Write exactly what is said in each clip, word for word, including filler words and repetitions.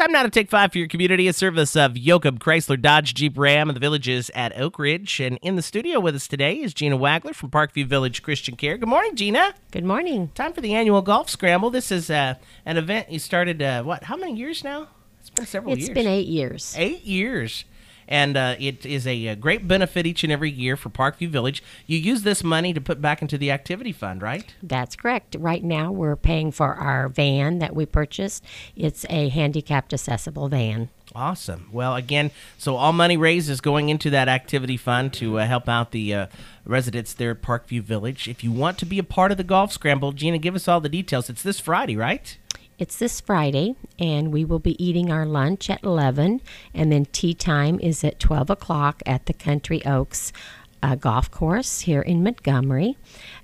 Time now to take five for your community, a service of Yoakum Chrysler Dodge Jeep Ram of the Villages at Oak Ridge. And in the studio with us today is Gina Wagler from Parkview Village Christian Care. Good morning, Gina. Good morning. Time for the annual Golf Scramble. This is uh, an event you started, uh, what, how many years now? It's been several it's years. It's been eight years. Eight years. And uh, it is a, a great benefit each and every year for Parkview Village. You use this money to put back into the activity fund, right? That's correct. Right now, we're paying for our van that we purchased. It's a handicapped accessible van. Awesome. Well, again, so all money raised is going into that activity fund to uh, help out the uh, residents there at Parkview Village. If you want to be a part of the Golf Scramble, Gina, give us all the details. It's this Friday, right? It's this Friday, and we will be eating our lunch at eleven, and then tea time is at twelve o'clock at the Country Oaks uh, Golf Course here in Montgomery.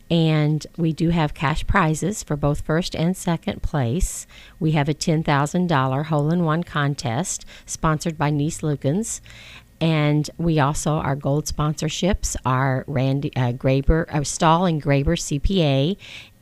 And we do have cash prizes for both first and second place. We have a ten thousand dollars hole-in-one contest sponsored by Niece Lukens. And we also, our gold sponsorships are Randy uh, Graber, uh, Stahl and Graber C P A,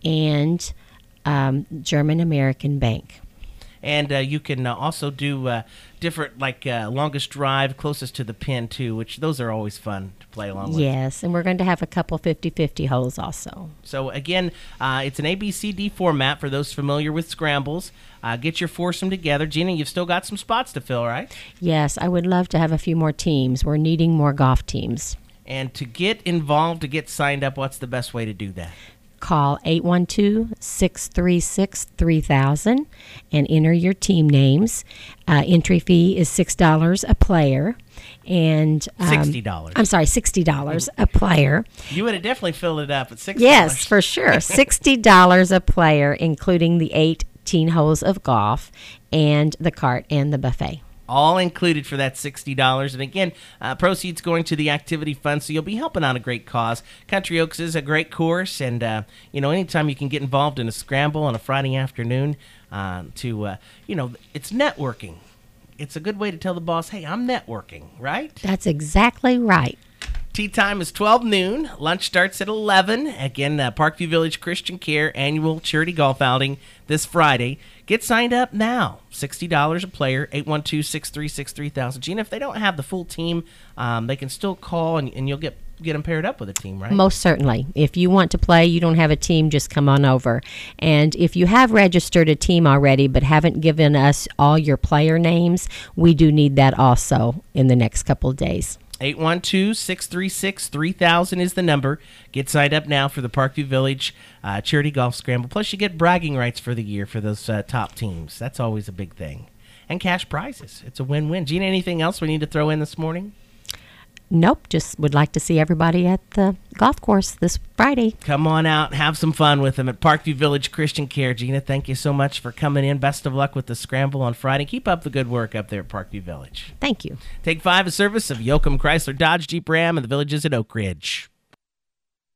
and Um, German American Bank. And uh, you can uh, also do uh, different, like uh, longest drive, closest to the pin, too, which those are always fun to play along with. Yes, and we're going to have a couple fifty-fifty holes also. So, again, uh, it's an A B C D format for those familiar with scrambles. Uh, get your foursome together. Gina, you've still got some spots to fill, right? Yes, I would love to have a few more teams. We're needing more golf teams. And to get involved, to get signed up, what's the best way to do that? Call eight one two, six three six, three thousand and enter your team names. Uh, entry fee is six dollars a player. And um, sixty dollars. I'm sorry, sixty dollars a player. You would have definitely filled it up at sixty Yes, dollars. for sure. sixty dollars a player, including the eighteen holes of golf and the cart and the buffet. All included for that sixty dollars. And again, uh, proceeds going to the activity fund, so you'll be helping out a great cause. Country Oaks is a great course, and, uh, you know, anytime you can get involved in a scramble on a Friday afternoon uh, to, uh, you know, it's networking. It's a good way to tell the boss, hey, I'm networking, right? That's exactly right. Tea time is twelve noon. Lunch starts at eleven. Again, uh, Parkview Village Christian Care annual charity golf outing this Friday. Get signed up now. sixty dollars a player, eight one two, six three six, three thousand. Gina, if they don't have the full team, um, they can still call, and, and you'll get get them paired up with a team, right? Most certainly. If you want to play, you don't have a team, just come on over. And if you have registered a team already but haven't given us all your player names, we do need that also in the next couple of days. eight one two, six three six, three thousand is the number. Get signed up now for the Parkview Village uh, Charity Golf Scramble. Plus, you get bragging rights for the year for those uh, top teams. That's always a big thing. And cash prizes. It's a win-win. Gina, anything else we need to throw in this morning? Nope, just would like to see everybody at the golf course this Friday. Come on out, have some fun with them at Parkview Village Christian Care. Gina, thank you so much for coming in. Best of luck with the scramble on Friday. Keep up the good work up there at Parkview Village. Thank you. Take five, a service of Yoakum Chrysler Dodge Jeep Ram and the Villages at Oak Ridge.